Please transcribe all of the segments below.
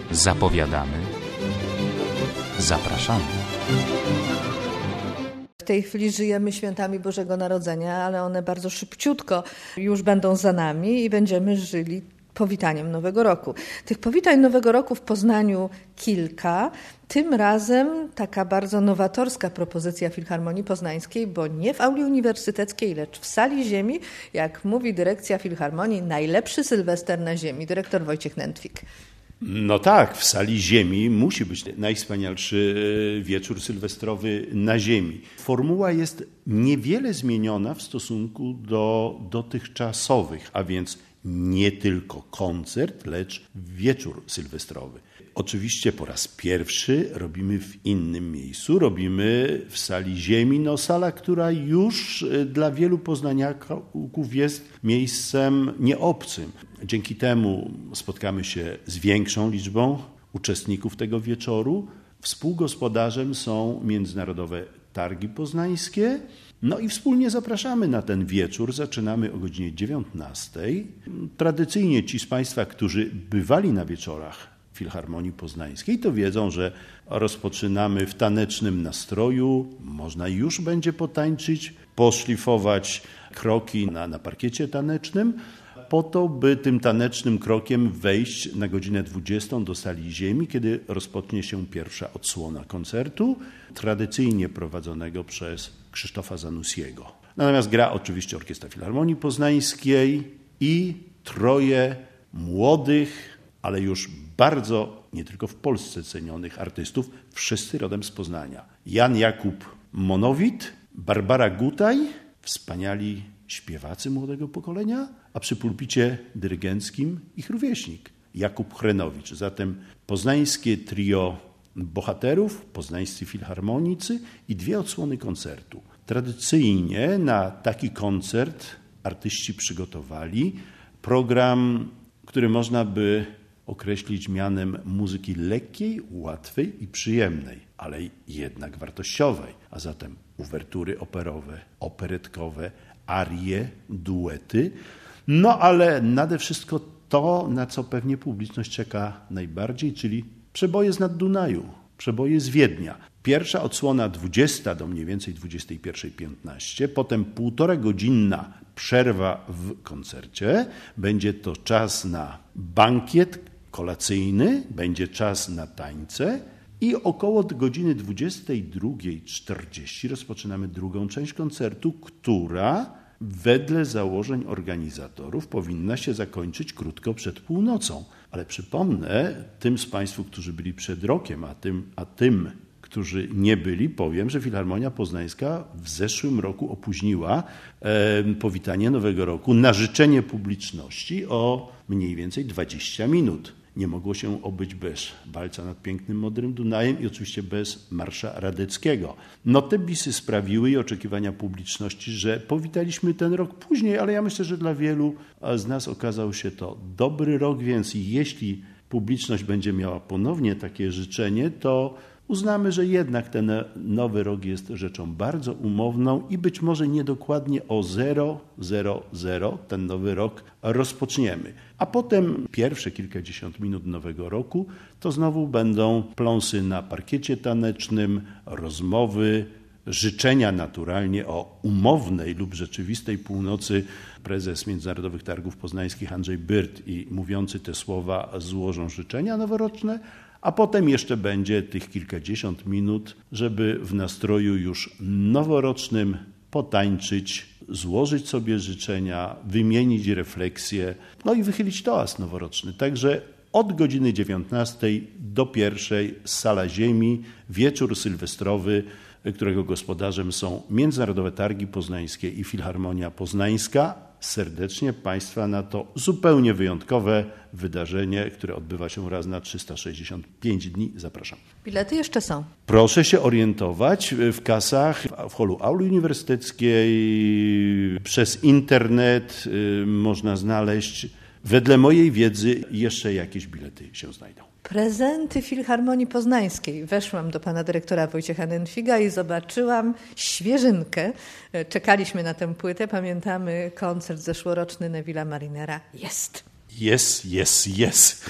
Zapowiadamy, zapraszamy. W tej chwili żyjemy świętami Bożego Narodzenia, ale one bardzo szybciutko już będą za nami i będziemy żyli powitaniem Nowego Roku. Tych powitań Nowego Roku w Poznaniu kilka. Tym razem taka bardzo nowatorska propozycja Filharmonii Poznańskiej, bo nie w auli uniwersyteckiej, lecz w sali ziemi, jak mówi dyrekcja Filharmonii, najlepszy sylwester na ziemi. Dyrektor Wojciech Nętwik. No tak, w sali ziemi musi być najwspanialszy wieczór sylwestrowy na ziemi. Formuła jest niewiele zmieniona w stosunku do dotychczasowych, a więc nie tylko koncert, lecz wieczór sylwestrowy. Oczywiście po raz pierwszy robimy w innym miejscu, robimy w sali ziemi, sala, która już dla wielu poznaniaków jest miejscem nieobcym. Dzięki temu spotkamy się z większą liczbą uczestników tego wieczoru. Współgospodarzem są Międzynarodowe Targi Poznańskie. I wspólnie zapraszamy na ten wieczór. Zaczynamy o godzinie 19. Tradycyjnie ci z Państwa, którzy bywali na wieczorach Filharmonii Poznańskiej, to wiedzą, że rozpoczynamy w tanecznym nastroju. Można już będzie potańczyć, poszlifować kroki na parkiecie tanecznym, po to, by tym tanecznym krokiem wejść na godzinę 20 do sali ziemi, kiedy rozpocznie się pierwsza odsłona koncertu, tradycyjnie prowadzonego przez Krzysztofa Zanussiego. Natomiast gra oczywiście Orkiestra Filharmonii Poznańskiej i troje młodych, ale już bardzo, nie tylko w Polsce cenionych artystów, wszyscy rodem z Poznania. Jan Jakub Monowit, Barbara Gutaj, wspaniali śpiewacy młodego pokolenia, a przy pulpicie dyrygenckim ich rówieśnik, Jakub Chrenowicz. Zatem poznańskie trio bohaterów, poznańscy filharmonicy i 2 odsłony koncertu. Tradycyjnie na taki koncert artyści przygotowali program, który można by określić mianem muzyki lekkiej, łatwej i przyjemnej, ale jednak wartościowej. A zatem uwertury operowe, operetkowe, arie, duety. Ale nade wszystko to, na co pewnie publiczność czeka najbardziej, czyli przeboje z nad Dunaju, przeboje z Wiednia. Pierwsza odsłona 20 do mniej więcej 21:15, potem 1,5-godzinna przerwa w koncercie. Będzie to czas na bankiet kolacyjny, będzie czas na tańce i około godziny 22:40 rozpoczynamy drugą część koncertu, która wedle założeń organizatorów powinna się zakończyć krótko przed północą. Ale przypomnę tym z Państwa, którzy byli przed rokiem, a tym, którzy nie byli, powiem, że Filharmonia Poznańska w zeszłym roku opóźniła powitanie Nowego Roku na życzenie publiczności o mniej więcej 20 minut. Nie mogło się obyć bez walca nad pięknym, modrym Dunajem i oczywiście bez marsza radeckiego. Te bisy sprawiły i oczekiwania publiczności, że powitaliśmy ten rok później, ale ja myślę, że dla wielu z nas okazał się to dobry rok, więc jeśli publiczność będzie miała ponownie takie życzenie, to uznamy, że jednak ten nowy rok jest rzeczą bardzo umowną i być może niedokładnie o 0:00 ten nowy rok rozpoczniemy. A potem pierwsze kilkadziesiąt minut nowego roku to znowu będą pląsy na parkiecie tanecznym, rozmowy, życzenia naturalnie o umownej lub rzeczywistej północy. Prezes Międzynarodowych Targów Poznańskich Andrzej Byrt i mówiący te słowa złożą życzenia noworoczne, a potem jeszcze będzie tych kilkadziesiąt minut, żeby w nastroju już noworocznym potańczyć, złożyć sobie życzenia, wymienić refleksje, i wychylić toast noworoczny. Także od godziny 19 do 1 sala ziemi, wieczór sylwestrowy, którego gospodarzem są Międzynarodowe Targi Poznańskie i Filharmonia Poznańska. Serdecznie Państwa na to zupełnie wyjątkowe wydarzenie, które odbywa się raz na 365 dni. Zapraszam. Bilety jeszcze są. Proszę się orientować w kasach, w holu auli uniwersyteckiej, przez internet można znaleźć. Wedle mojej wiedzy jeszcze jakieś bilety się znajdą. Prezenty Filharmonii Poznańskiej. Weszłam do pana dyrektora Wojciecha Nętwiga i zobaczyłam świeżynkę. Czekaliśmy na tę płytę. Pamiętamy koncert zeszłoroczny Neville'a Marinera. Jest. Jest.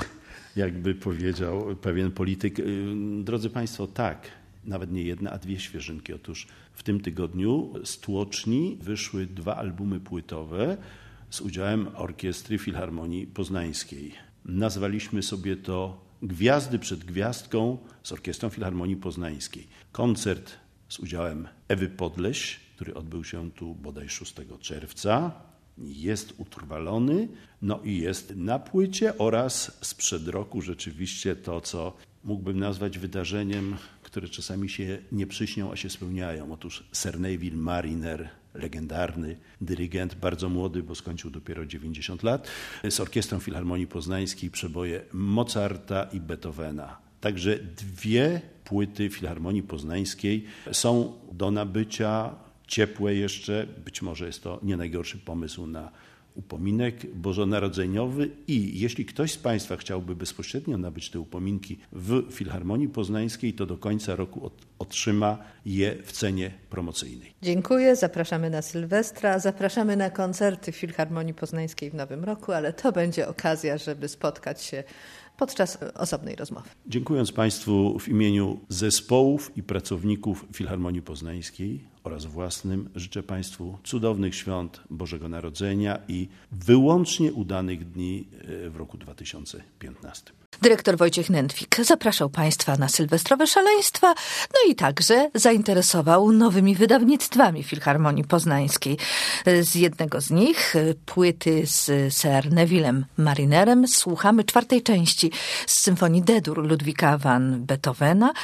jakby powiedział pewien polityk. Drodzy Państwo, tak, nawet nie jedna, a 2 świeżynki. Otóż w tym tygodniu z Tłoczni wyszły 2 albumy płytowe z udziałem Orkiestry Filharmonii Poznańskiej. Nazwaliśmy sobie to Gwiazdy przed gwiazdką z Orkiestrą Filharmonii Poznańskiej. Koncert z udziałem Ewy Podleś, który odbył się tu bodaj 6 czerwca. Jest utrwalony, no i jest na płycie oraz sprzed roku rzeczywiście to, co mógłbym nazwać wydarzeniem, które czasami się nie przyśnią, a się spełniają. Otóż Sir Neville Marriner, legendarny dyrygent, bardzo młody, bo skończył dopiero 90 lat, z Orkiestrą Filharmonii Poznańskiej przeboje Mozarta i Beethovena. Także 2 płyty Filharmonii Poznańskiej są do nabycia, ciepłe jeszcze. Być może jest to nie najgorszy pomysł na upominek bożonarodzeniowy i jeśli ktoś z Państwa chciałby bezpośrednio nabyć te upominki w Filharmonii Poznańskiej, to do końca roku otrzyma je w cenie promocyjnej. Dziękuję, zapraszamy na Sylwestra, zapraszamy na koncerty w Filharmonii Poznańskiej w Nowym Roku, ale to będzie okazja, żeby spotkać się podczas osobnej rozmowy. Dziękując Państwu w imieniu zespołów i pracowników Filharmonii Poznańskiej oraz własnym, życzę Państwu cudownych świąt Bożego Narodzenia i wyłącznie udanych dni w roku 2015. Dyrektor Wojciech Nętwik zapraszał Państwa na sylwestrowe szaleństwa, no i także zainteresował nowymi wydawnictwami Filharmonii Poznańskiej. Z jednego z nich, płyty z Sir Nevillem Marrinerem, słuchamy 4. części z symfonii D-dur Ludwika van Beethovena.